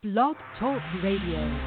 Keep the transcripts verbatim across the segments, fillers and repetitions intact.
Blog Talk Radio.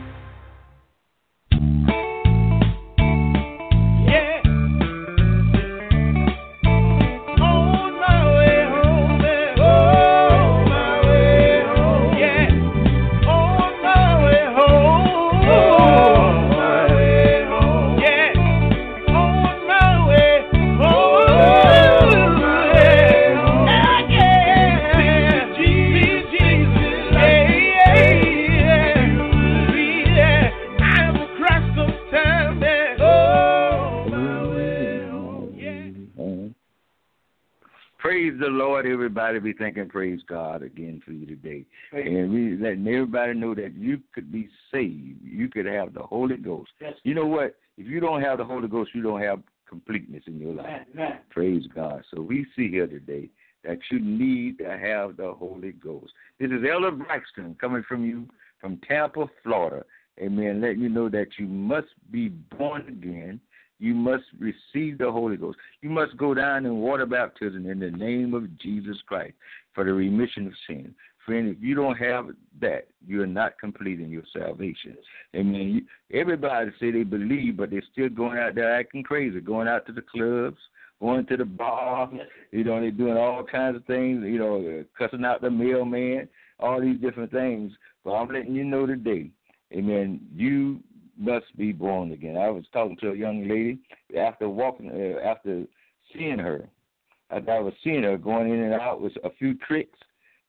Everybody be thinking praise God again for you today. And we letting everybody know that you could be saved. You could have the Holy Ghost. Yes. You know what? If you don't have the Holy Ghost, you don't have completeness in your life. Man, man. Praise God. So we see here today that you need to have the Holy Ghost. This is Elder Braxton coming from you from Tampa, Florida. Amen. Letting you know that you must be born again. You must receive the Holy Ghost. You must go down in water baptism in the name of Jesus Christ for the remission of sin. Friend, if you don't have that, you're not completing your salvation. Amen. You, everybody say they believe, but they're still going out there acting crazy, going out to the clubs, going to the bar. You know, they're doing all kinds of things, you know, cussing out the mailman, all these different things. But I'm letting you know today, amen, you must be born again. I was talking to a young lady after walking, uh, after seeing her. After I was seeing her going in and out with a few tricks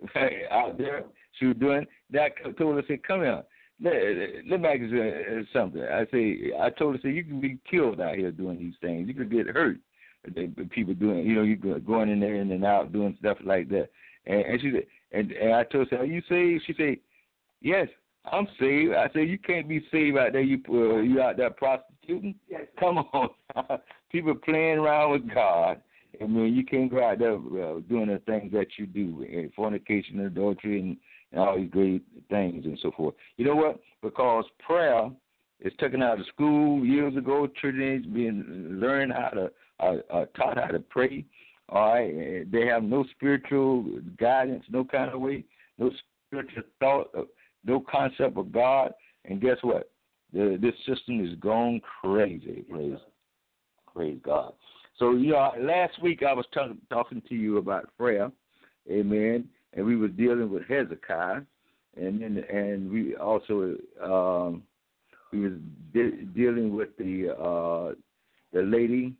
out there she was doing. That I told her, I said, come here. Let, let me ask you something. I say, I told her, say, you can be killed out here doing these things. You could get hurt. People doing, you know, you going in there in and out doing stuff like that. And, and she said, and, and I told her, are you saved? She said, yes. I'm saved. I said, you can't be saved out there. You uh, you out there prostituting? Yes. Come on. People playing around with God. I mean, you can't go out there uh, doing the things that you do, uh, fornication, adultery, and, and all these great things and so forth. You know what? Because prayer is taken out of school years ago. Children being learned how to, uh, uh, taught how to pray. All right. They have no spiritual guidance, no kind of way, no spiritual thought of, no concept of God, and guess what? The, this system is going crazy. Praise, praise God. So, you know, last week I was talk, talking to you about prayer, amen, and we were dealing with Hezekiah, and then and we also um, we was de- dealing with the uh, the lady,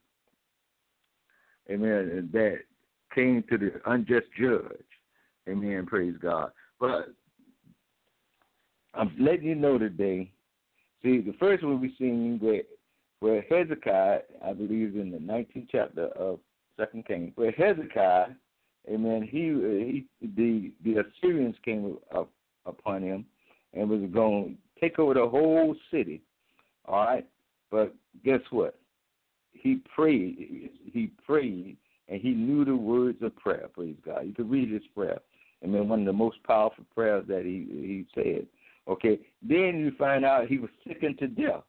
amen, that came to the unjust judge, amen. Praise God. But I'm letting you know today, see, the first one we seen where, where Hezekiah, I believe in the nineteenth chapter of Second Kings, where Hezekiah, amen, he, he the the Assyrians came up upon him and was going to take over the whole city, all right? But guess what? He prayed, he prayed, and he knew the words of prayer, praise God. You could read his prayer. I mean, one of the most powerful prayers that he, he said. Okay, then you find out he was sickened to death.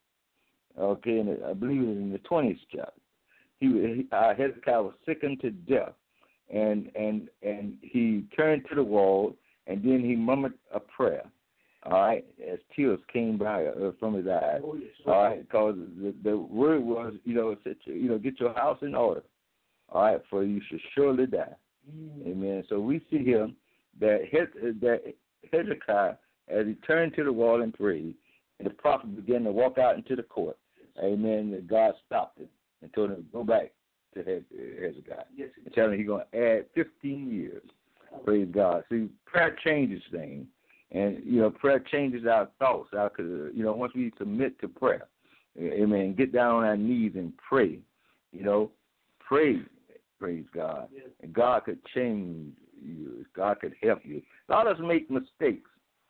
Okay, and I believe it was in the twentieth chapter. He, he uh, Hezekiah was sickened to death, and and and he turned to the wall, and then he murmured a prayer. All right, as tears came by uh, from his eyes. Oh, yes. All right, because the, the word was, you know, said, you know, get your house in order. All right, for you should surely die. Mm. Amen. So we see here that that Hezekiah, as he turned to the wall and prayed, and the prophet began to walk out into the court, amen, and God stopped him and told him to go back to Hezekiah. Yes, and tell him he's going to add fifteen years. Praise God. See, prayer changes things. And, you know, prayer changes our thoughts. Our, you know, once we submit to prayer, amen, get down on our knees and pray, you know, pray, praise God. Yes. And God could change you. God could help you. A lot of us make mistakes.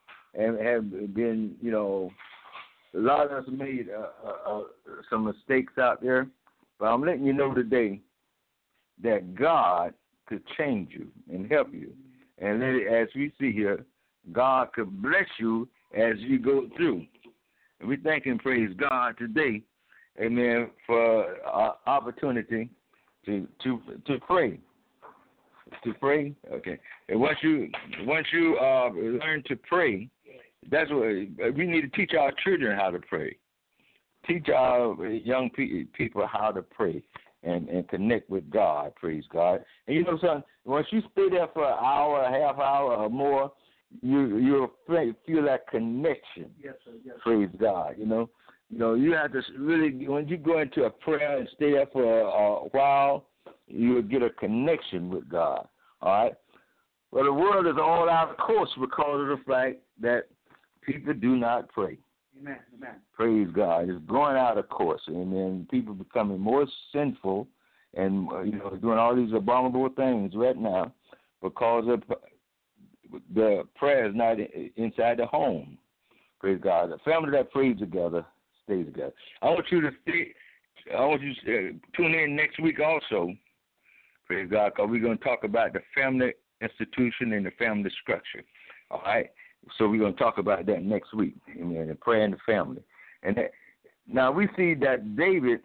And have been, you know, a lot of us made uh, uh, uh, some mistakes out there. But I'm letting you know today that God could change you and help you. And let it, as we see here, God could bless you as you go through. And we thank and praise God today, amen, for our opportunity to to to pray. To pray, okay. And once you once you uh, learn to pray, That's what we need to teach our children how to pray. Teach our young pe- people how to pray and, and connect with God. Praise God. And you know something? Once you stay there for an hour, a half hour, or more, you you'll feel that connection. Yes, sir. Yes, sir. Praise God. You know, you know, you have to really when you go into a prayer and stay there for a, a while, you will get a connection with God. All right. Well, the world is all out of course because of the fact that people do not pray. Amen. Amen. Praise God. It's going out of course. And then people becoming more sinful and, you know, doing all these abominable things right now because of the prayer is not inside the home. Praise God. The family that prays together stays together. I want you to stay, I want you to tune in next week also. Praise God, because we're going to talk about the family institution and the family structure. All right? So we're going to talk about that next week. Amen. And prayer in the family. And that, now we see that David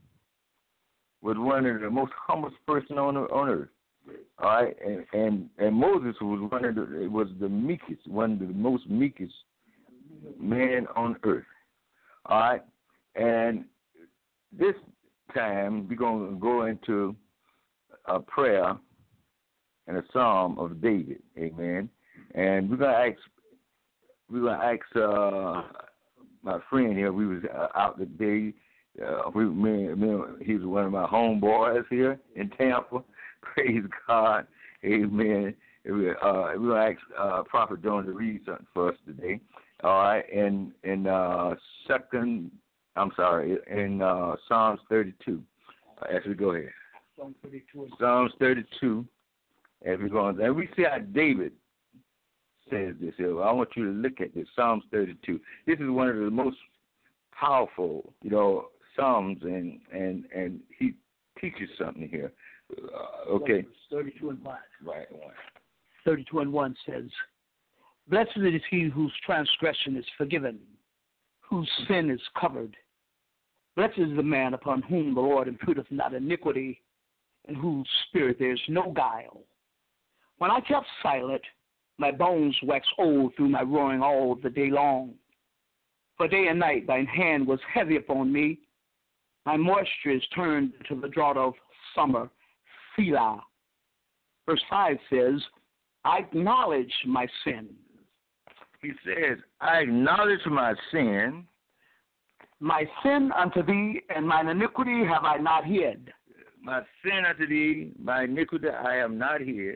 was one of the most humblest person on on earth. All right, and and, and Moses was one of the was the meekest, one of the most meekest men on earth. All right, and this time we're going to go into a prayer and a psalm of David. Amen. And we're gonna ask we're gonna ask uh, my friend here. We was uh, out today. Uh, we me, me he was one of my homeboys here in Tampa. Praise God. Amen. Uh, we're going to ask uh, Prophet Jones to read something for us today. All right. And in uh, second, I'm sorry, in uh, Psalms thirty-two. Uh, as we go ahead. Psalm thirty-two. Psalms thirty-two. As we go on. And we see how David says this here. I want you to look at this. Psalms thirty-two. This is one of the most powerful, you know, Psalms, and, and, and he teaches something here. Uh, okay. thirty-two and one. Right. One. thirty-two and one says, "Blessed is he whose transgression is forgiven, whose sin is covered. Blessed is the man upon whom the Lord imputeth not iniquity, in whose spirit there is no guile. When I kept silent, my bones waxed old through my roaring all the day long. For day and night thine hand was heavy upon me. My moisture is turned to the drought of summer. Selah." Verse five says, "I acknowledge my sin." He says, "I acknowledge my sin. My sin unto thee, and mine iniquity have I not hid." My sin unto thee, my iniquity I have not hid.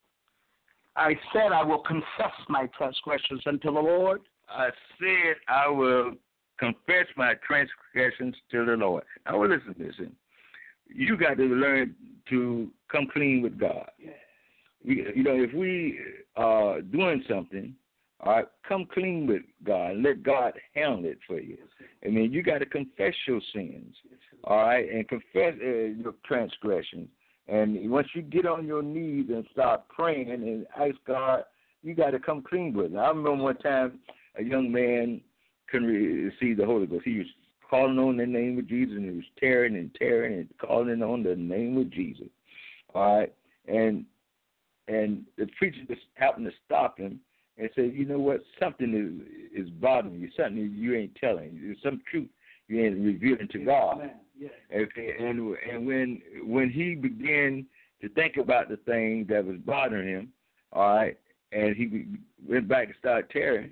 "I said I will confess my transgressions unto the Lord." I said I will confess my transgressions to the Lord. Now, well, listen, listen. You got to learn to come clean with God. Yeah. We, you know, if we are doing something, all right, come clean with God. Let God handle it for you. I mean, you got to confess your sins, all right, and confess uh, your transgressions. And once you get on your knees and start praying and ask God, you got to come clean with it. I remember one time a young man couldn't receive the Holy Ghost. He was calling on the name of Jesus, and he was tearing and tearing and calling on the name of Jesus. All right, and and the preacher just happened to stop him and said, "You know what? Something is is bothering you. Something you ain't telling. There's some truth you ain't revealing to God." Yeah. Okay, and and when when he began to think about the thing that was bothering him, all right, and he went back to start tearing,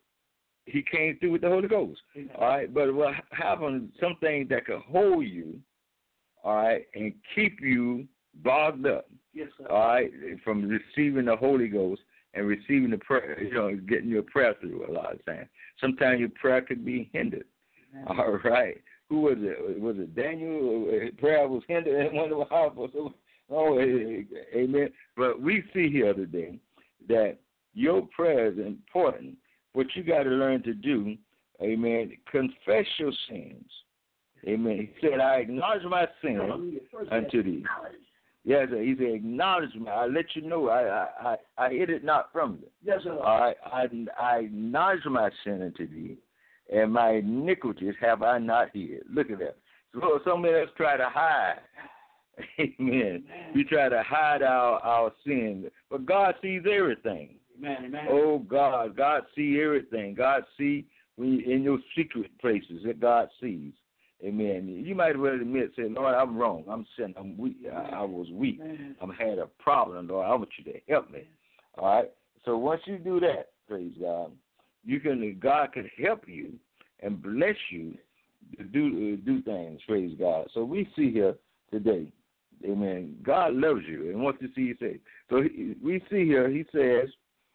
he came through with the Holy Ghost. Yeah. All right, but what happened? Some things that could hold you, all right, and keep you bogged up. Yes, sir. All right, from receiving the Holy Ghost and receiving the prayer, you know, getting your prayer through a lot of times. Sometimes your prayer could be hindered. Amen. All right. Who was it? Was it Daniel? Prayer was hindered in one of the houses. Oh, amen. But we see here today that your prayer is important. What you got to learn to do, amen, confess your sins. Amen. He said, "I acknowledge my sin unto thee." Yes, sir. He said, "Acknowledge me. I let you know I I, I, I hid it not from you." Yes, sir. All right. I, I acknowledge my sin unto thee, and my iniquities have I not hid. Look at that. So some of us try to hide. Amen. We try to hide our, our sin, but God sees everything. Amen, amen. Oh, God. God see everything. God see when you, in your secret places that God sees. Amen. You might well admit, say, Lord, I'm wrong. I'm sinning. I'm weak. I, I was weak. I had a problem, Lord. I want you to help me. All right? So once you do that, praise God, you can. God can help you and bless you to do, uh, do things, praise God. So we see here today, amen, God loves you and wants to see you saved. So he, we see here, he says,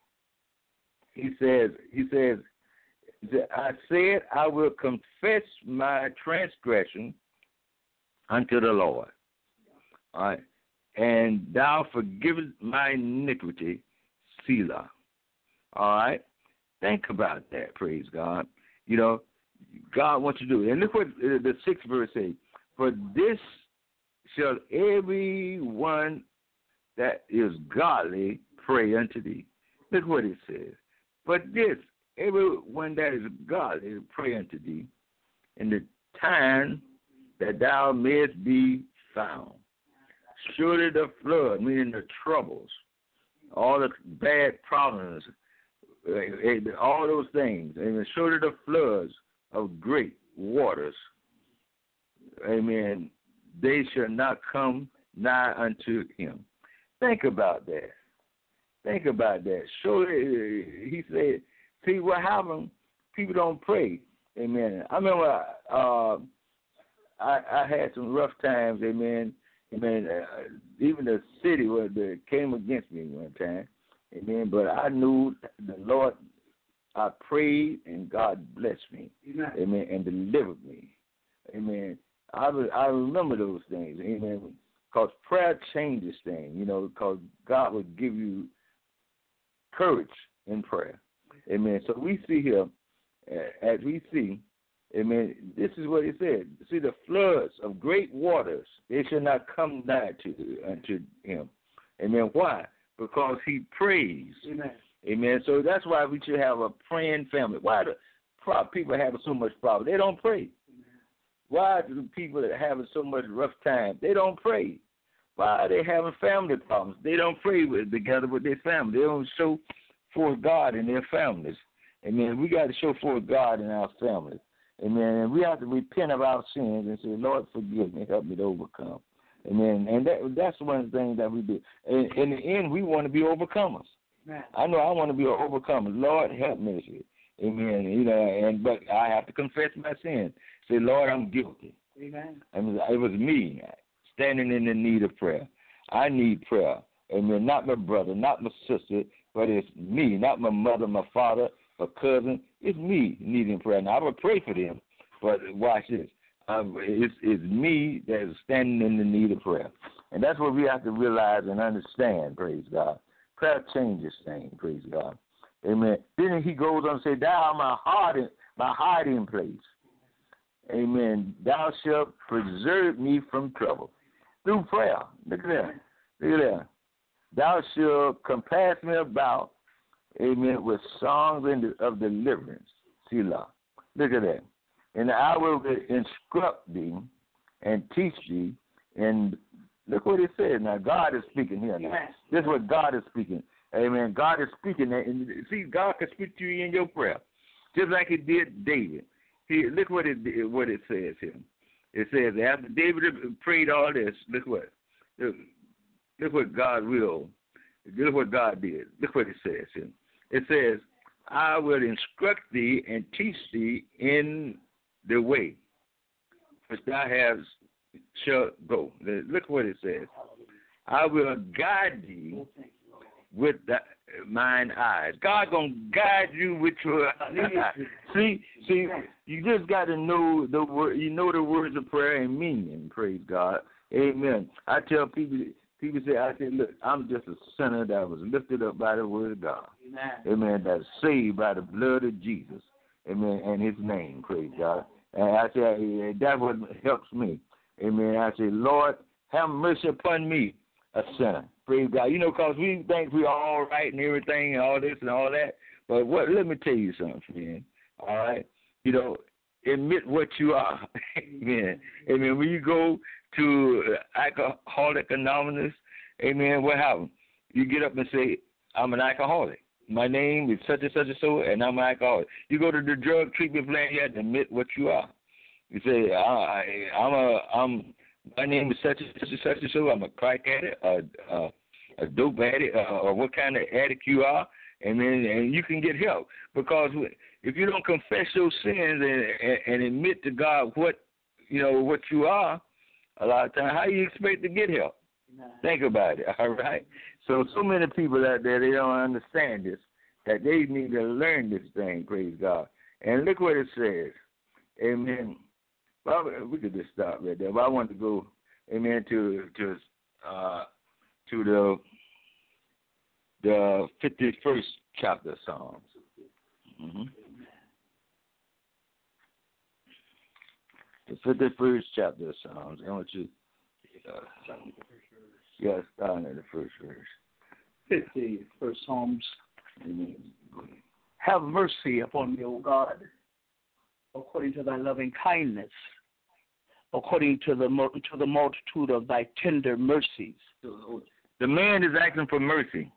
he says, he says, I said I will confess my transgression unto the Lord. All right. And thou forgivest my iniquity, Selah. All right. Think about that, praise God. You know, God wants you to do it. And look what the sixth verse says. For this shall every one that is godly pray unto thee. Look what it says. But this, everyone that is godly pray unto thee in the time that thou mayest be found. Surely the flood, meaning the troubles, all the bad problems, all those things, and surely the floods of great waters, amen, they shall not come nigh unto him. Think about that. Think about that. Surely, he said, see what happened, people don't pray, amen. I remember uh, I, I had some rough times, amen, amen, uh, even the city was, the, came against me one time, amen, but I knew the Lord, I prayed and God blessed me, amen, amen, and delivered me, amen. I, I remember those things, amen, because prayer changes things, you know, because God will give you courage in prayer, amen. So we see here, as we see, amen, this is what it said. See, the floods of great waters, they shall not come nigh to unto him, amen. Why? Because he prays, amen. Amen. So that's why we should have a praying family. Why do people having so much problem? They don't pray. Why do people that are having so much rough time? They don't pray. Why are they having family problems? They don't pray with, together with their family. They don't show forth God in their families. Amen. We got to show forth God in our families. Amen. And we have to repent of our sins and say, Lord, forgive me, help me to overcome. Amen. And that, that's one of the things that we do. In, in the end, we want to be overcomers. Amen. I know I want to be an overcomer. Lord, help me. Amen. You know, and but I have to confess my sin. Say, Lord, I'm guilty. Amen. I mean, it was me standing in the need of prayer. I need prayer. Amen. Not my brother, not my sister, but it's me, not my mother, my father, my cousin. It's me needing prayer. Now, I would pray for them, but watch this. Um, it's, it's me that is standing in the need of prayer. And that's what we have to realize and understand, praise God. Prayer changes things, praise God. Amen. Then he goes on and says, thou art my hiding, my hiding place. Amen. Thou shalt preserve me from trouble. Through prayer. Look at that. Look at that. Thou shalt compass me about, amen, with songs of deliverance. Selah. Look at that. And I will instruct thee and teach thee. And look what it says. Now, God is speaking here now. This is what God is speaking. Amen. God is speaking. And see, God can speak to you in your prayer, just like he did David. He, look what it what it says here. It says, after David prayed all this, look what, look, look what God will, look what God did. Look what it says here. It says, I will instruct thee and teach thee in the way which thou hast shall go. Look what it says. I will guide thee with the, mine eyes. God gonna guide you with your eyes. see, see, you just got to know the word. You know the words of prayer and meaning. Praise God. Amen. I tell people, people say, I say, look, I'm just a sinner that was lifted up by the word of God. Amen. Amen. That's saved by the blood of Jesus. Amen. And His name. Praise God. And I say, that's what helps me. Amen. I say, Lord, have mercy upon me, a sinner. Praise God. You know, because we think we're all right and everything and all this and all that. But what? Let me tell you something, friend. All right? You know, admit what you are. Amen. Amen. When you go to Alcoholics Anonymous, amen, what happens? You get up and say, I'm an alcoholic. my name is such and such and so, and I'm alcoholic. You go to the drug treatment plan, you have to admit what you are. You say, I, I, I'm a, I'm, my name is such and such and such and so. I'm a crack addict, a, a, a dope addict, uh, or what kind of addict you are, and then and you can get help. Because if you don't confess your sins and, and, and admit to God what you know what you are, a lot of times, how you expect to get help? Nah. Think about it, all right? So, so many people out there, they don't understand this, that they need to learn this thing, praise God. And look what it says, amen. Well, we could just stop right there, but I want to go, amen, to to uh, to the the fifty-first chapter of Psalms. Mm-hmm. The fifty-first chapter of Psalms. I want you, uh, yeah, starting at the first verse. fifty-first Psalms. Have mercy upon me, O God, according to thy loving kindness, according to the to the multitude of thy tender mercies. The man is asking for mercy.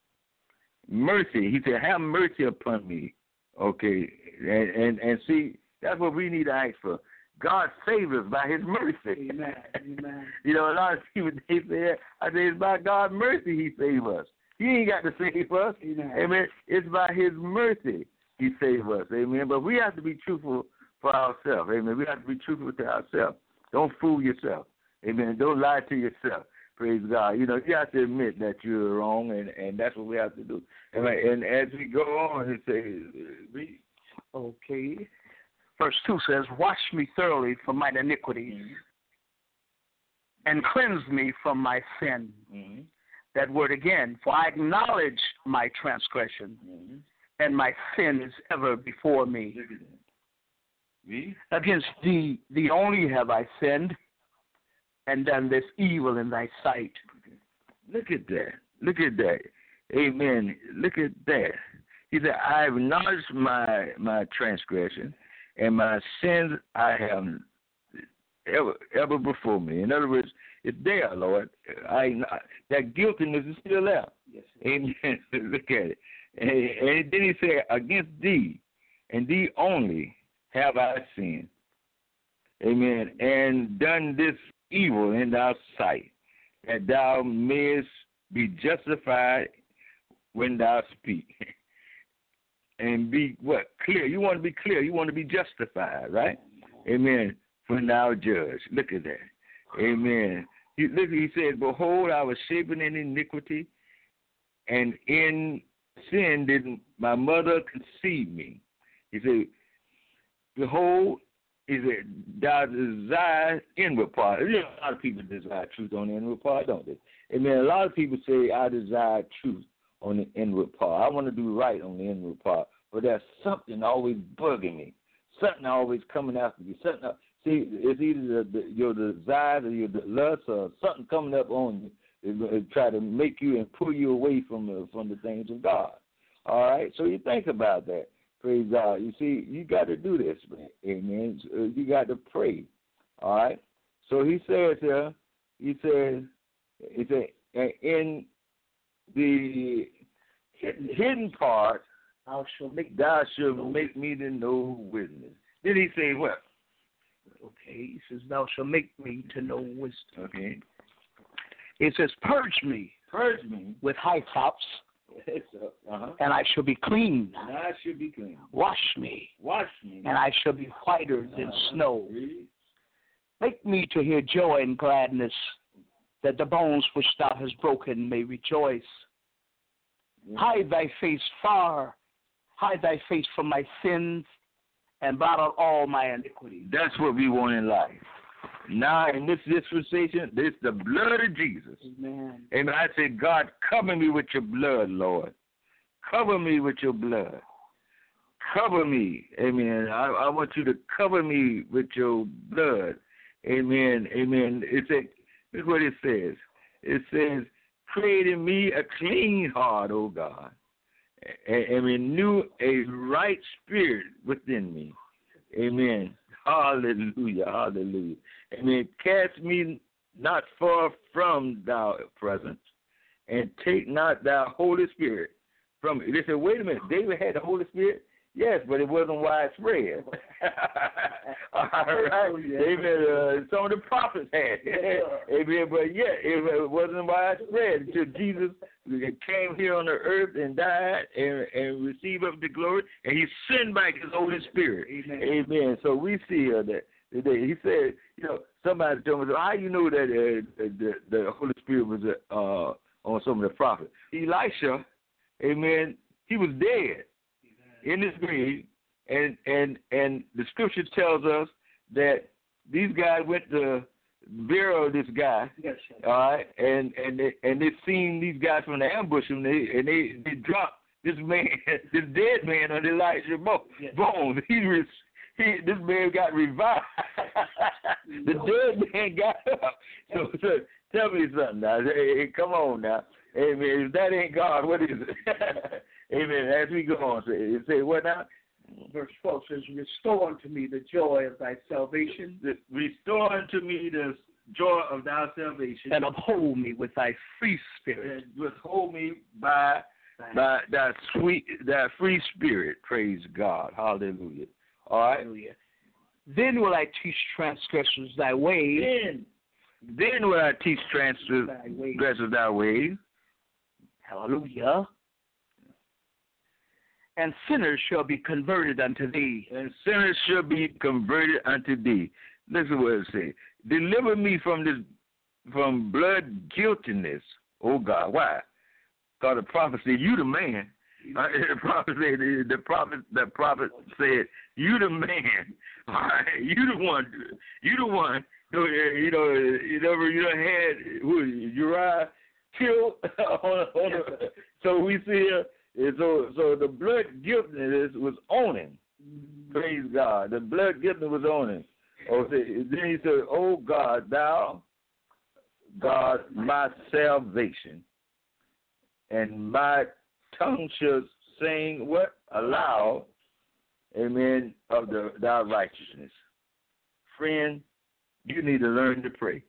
Mercy. He said, have mercy upon me. Okay. And, and, and see, that's what we need to ask for. God saves us by his mercy. Amen. Amen. You know, a lot of people, they say, I say, it's by God's mercy he saved us. He ain't got to save us. Amen. Amen. It's by his mercy he saved us. Amen. But we have to be truthful for ourselves. Amen. We have to be truthful to ourselves. Don't fool yourself. Amen. Don't lie to yourself. Praise God. You know, you have to admit that you're wrong, and, and that's what we have to do. Amen. And as we go on, it says, read. Okay. Verse two says, wash me thoroughly from mine iniquities, mm-hmm. and cleanse me from my sin. Mm-hmm. That word again, for I acknowledge my transgression, mm-hmm. and my sin is ever before me. Me? Against thee, thee only have I sinned, and done this evil in thy sight. Look at that. Look at that. Amen. Look at that. He said, I acknowledge my my transgression, and my sins I have ever ever before me. In other words, it's there, Lord. I that guiltiness is still there. Yes, amen. Look at it. And, and then he said, against thee, and thee only have I sinned. Amen. And done this evil in thy sight, that thou mayest be justified when thou speak. And be what? Clear. You want to be clear. You want to be justified, right? Amen. When thou judge. Look at that. Amen. He, look, he said, behold, I was shapen in iniquity, and in sin did my mother conceive me. He said, behold, he said, thou desire inward part. You know, a lot of people desire truth on the inward part, don't they? Amen. A lot of people say, I desire truth on the inward part. I want to do right on the inward part. But there's something always bugging me. Something always coming after you. Something. See, it's either the, the, your desires or your lust or something coming up on you. It, it try to make you and pull you away from the, from the things of God. All right? So you think about that. Praise God. You see, you got to do this, man. Amen. You got to pray. All right? So he says here, he says, he said, in the hidden, hidden part, thou shalt make, thou shalt make me to know wisdom. Then he say what? Okay, he says, thou shalt make me to know wisdom. Okay. It says, purge me. Purge me. With high tops. Uh-huh. And I shall be clean. And I shall be clean. Wash me. Wash me. And I shall be whiter than uh-huh. snow. Really? Make me to hear joy and gladness, that the bones which thou hast broken may rejoice. Yeah. Hide thy face far. Hide thy face from my sins, and blot out all my iniquities. That's what we want in life. Now, in this dispensation, this is the blood of Jesus. Amen. And I say, God, cover me with your blood, Lord. Cover me with your blood. Cover me. Amen. I, I want you to cover me with your blood. Amen. Amen. It says, look what it says. It says, create in me a clean heart, O God, and, and renew a right spirit within me. Amen. Hallelujah. Hallelujah. Amen. Cast me not far from thy presence, and take not thy Holy Spirit from. They said, wait a minute, David had the Holy Spirit. Yes, but it wasn't widespread. All right. Amen. Uh, some of the prophets had it. Amen. But yeah, it, it wasn't widespread until Jesus came here on the earth and died and, and received up the glory, and he sent back his Holy Spirit. Amen. Amen. So we see uh, that, that he said, you know, somebody told me, how you know that uh, the, the Holy Spirit was uh, on some of the prophets? Elisha, amen, he was dead in his grave, and and and the scripture tells us that these guys went to bury this guy, yes, all right, and and they, and they seen these guys from the ambush, and they and they, they dropped this man, this dead man on Elijah's yes. bones. He was he this man got revived. The dead man got up. So, so tell me something now. Hey, come on now. Amen. If that ain't God, what is it? Amen. As we go on, say, say what now? Verse twelve says, restore unto me the joy of thy salvation. Restore unto me the joy of thy salvation. And uphold me with thy free spirit. And withhold me by, by thy sweet, thy free spirit. Praise God. Hallelujah. All right. Hallelujah. Then will I teach transgressors thy ways. Then, then will I teach transgressors thy ways. Thy ways. Hallelujah. And sinners shall be converted unto thee. And sinners shall be converted unto thee. Listen to what it says. Deliver me from this, from blood guiltiness, oh God. Why? Because the prophet said, you the man. Uh, the prophet said, the prophet, the prophet said, you the man. All right, you the one. You the one. You know, you never, you done had who, Uriah killed. on, on yes, a, so we see here. And so, so the blood guiltiness was on him. Mm-hmm. Praise God. The blood guiltiness was on him. Oh, then he said, oh God, thou, God, my salvation, and my tongue shall sing what? Aloud, amen, of the thy righteousness. Friend, you need to learn to pray.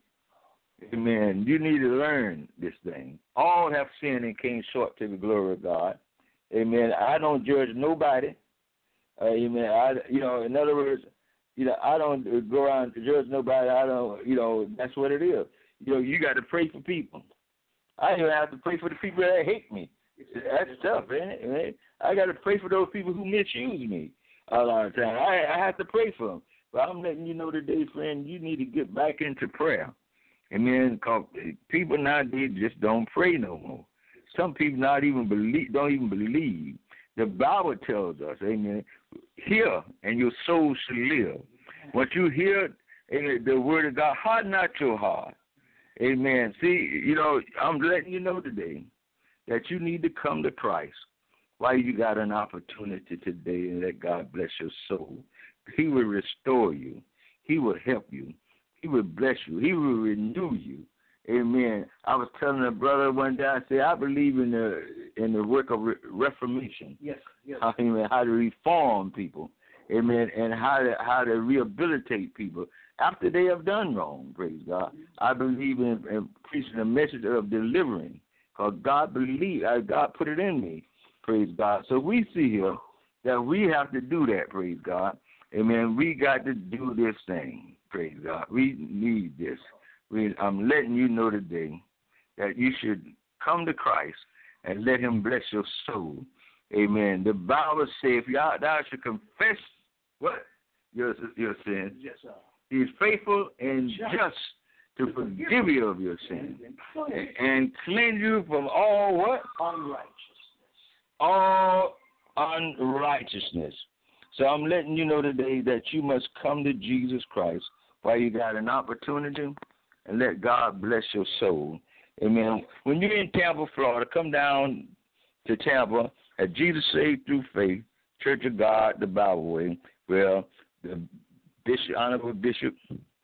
Amen. You need to learn this thing. All have sinned and came short to the glory of God. Amen. I don't judge nobody. Uh, amen. I, you know, in other words, you know, I don't go around to judge nobody. I don't, you know, that's what it is. You know, you got to pray for people. I even have to pray for the people that hate me. That's tough, ain't it? Man? I got to pray for those people who misuse me a lot of times. I, I have to pray for them. But I'm letting you know today, friend, you need to get back into prayer. Amen. Because people nowadays just don't pray no more. Some people not even believe, don't even believe. The Bible tells us, amen, hear and your soul shall live. Once you hear amen, the word of God, harden not your heart. Amen. See, you know, I'm letting you know today that you need to come to Christ while you got an opportunity today, and let God bless your soul. He will restore you. He will help you. He will bless you. He will renew you. Amen. I was telling a brother one day, I said, I believe in the in the work of re- reformation. Yes, yes. How, amen, how to reform people. Amen. And how to how to rehabilitate people after they have done wrong. Praise God. I believe in, in preaching a message of delivering, because God believe, uh, God put it in me. Praise God. So we see here that we have to do that. Praise God. Amen. We got to do this thing. Praise God. We need this. We, I'm letting you know today that you should come to Christ and let him bless your soul. Amen. The Bible says, if y'all, thou should confess what? Your, your sins. Yes, sir. He is faithful and just to forgive you of your sins and, and cleanse you from all what? Unrighteousness. All unrighteousness. So I'm letting you know today that you must come to Jesus Christ while you got an opportunity, and let God bless your soul. Amen. When you're in Tampa, Florida, come down to Tampa at Jesus Saved Through Faith, Church of God, the Bible Way, where the Bishop, Honorable Bishop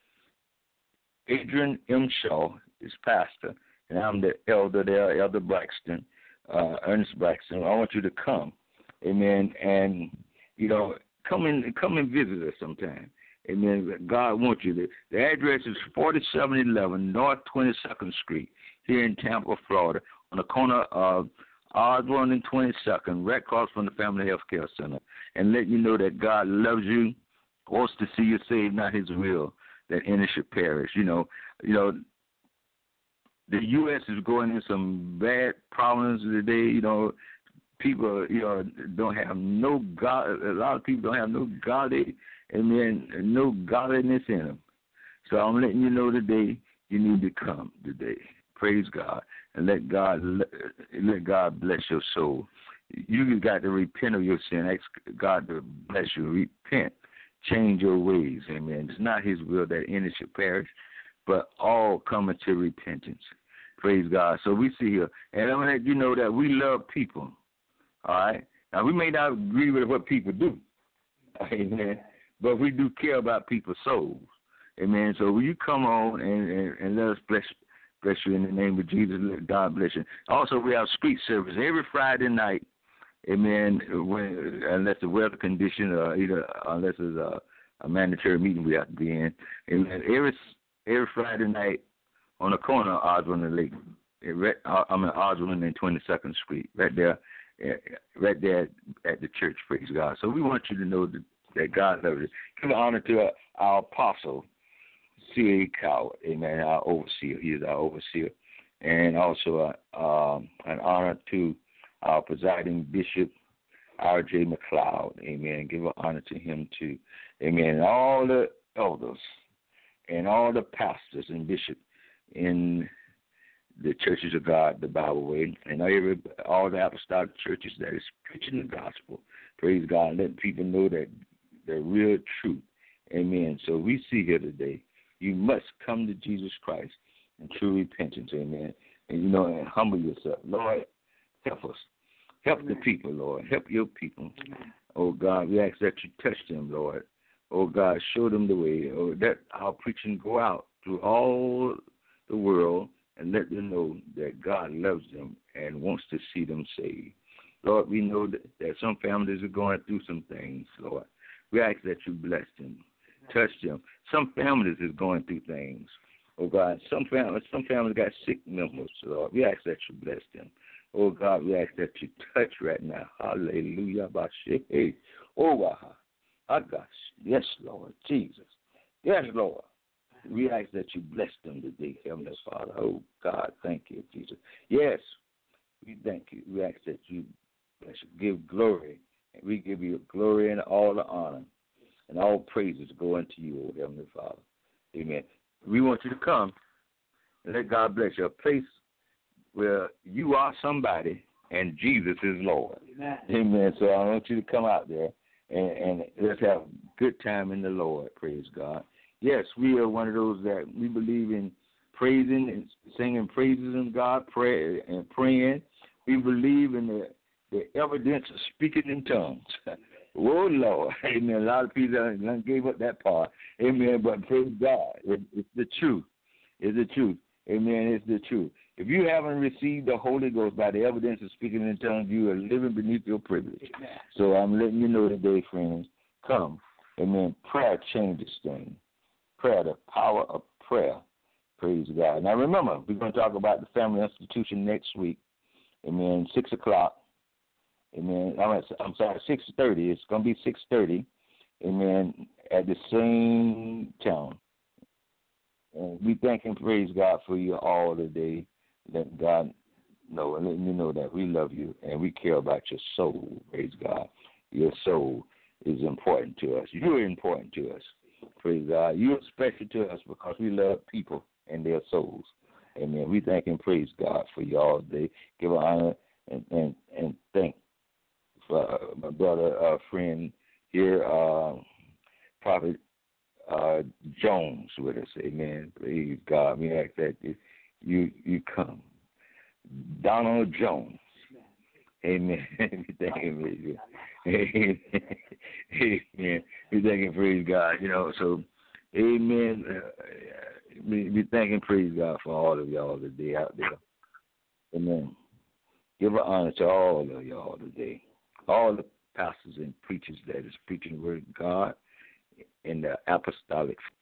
Adrian M. Shaw is pastor, and I'm the elder there, Elder Braxton, uh, Ernest Braxton. I want you to come. Amen. And, you know, come in, come and visit us sometime. Amen. God wants you to. The address is forty-seven eleven North twenty-second Street here in Tampa, Florida, on the corner of Osborne and twenty-second, right across from the Family Health Care Center, and let you know that God loves you, wants to see you saved, not his will, that any should perish. You know, you know, the U S is going in some bad problems today. You know, people, you know, don't have no God. A lot of people don't have no godly, and then no godliness in them. So I'm letting you know today, you need to come today. Praise God, and let God let God bless your soul. You got to repent of your sin. Ask God to bless you. Repent, change your ways. Amen. It's not His will that any should perish, but all come into repentance. Praise God. So we see here, and I'm gonna let you know that we love people. All right. Now we may not agree with what people do, amen, but we do care about people's souls. Amen. So will you come on and, and, and let us bless bless you in the name of Jesus. Let God bless you. Also, we have street service every Friday night. Amen. When, unless the weather condition or either unless it's a, a mandatory meeting we have to be in. Amen. Every every Friday night on the corner of Osborne and Lake. I'm in Osborne and twenty-second Street, right there, right there at the church. Praise God. So we want you to know that, that God loves you. Give honor to our, our apostle, C A Coward, amen, our overseer. He is our overseer. And also uh, um, an honor to our presiding bishop, R J McLeod, amen. Give an honor to him too, amen. And all the elders and all the pastors and bishops in the churches of God, the Bible way, and every, all the apostolic churches that is preaching the gospel. Praise God, letting people know that the real truth, amen. So we see here today, you must come to Jesus Christ in true repentance, amen. And, you know, and humble yourself. Lord, help us. Help the people, Lord. Help your people. Oh, God, we ask that you touch them, Lord. Oh, God, show them the way. Oh, that our preaching go out through all the world and let them know that God loves them and wants to see them saved. Lord, we know that, that some families are going through some things, Lord. We ask that you bless them, touch them. Some families is going through things. Oh, God, some families, some families got sick members, Lord. We ask that you bless them. Oh, God, we ask that you touch right now. Hallelujah. Oh, wow. I got you. Yes, Lord. Jesus. Yes, Lord. We ask that you bless them today, Heavenly Father. Oh, God, thank you, Jesus. Yes, we thank you. We ask that you bless you. Give glory. And we give you glory and all the honor. And all praises go unto you, O Heavenly Father. Amen. We want you to come and let God bless you. A place where you are somebody and Jesus is Lord. Amen. Amen. So I want you to come out there and, and let's have a good time in the Lord. Praise God. Yes, we are one of those that we believe in praising and singing praises in God, pray and praying. We believe in the, the evidence of speaking in tongues. Oh, Lord. Amen. A lot of people gave up that part. Amen. But praise God. It, it's the truth. It's the truth. Amen. It's the truth. If you haven't received the Holy Ghost by the evidence of speaking in tongues, you are living beneath your privilege. Amen. So I'm letting you know today, friends, come. Amen. Prayer changes things. Prayer, the power of prayer. Praise God. Now remember, we're going to talk about the Family Institution next week. Amen. Six o'clock. Amen. I'm sorry, six thirty. It's going to be six thirty. Amen. At the same town. And we thank and praise God for you all today. Let God know and letting you know that we love you and we care about your soul. Praise God. Your soul is important to us. You're important to us. Praise God. You're special to us because we love people and their souls. Amen. We thank and praise God for you all today. Give honor and, and, and thank for uh, my brother, uh, friend here, uh, Prophet uh, Jones with us. Amen. Praise God. We ask that you you come. Donald Jones. Amen. We thank and praise God. Amen. We thank and praise God. You know, so, amen. Uh, we, we thank and praise God for all of y'all today out there. Amen. Give an honor to all of y'all today. All the pastors and preachers that is preaching the word of God in the apostolic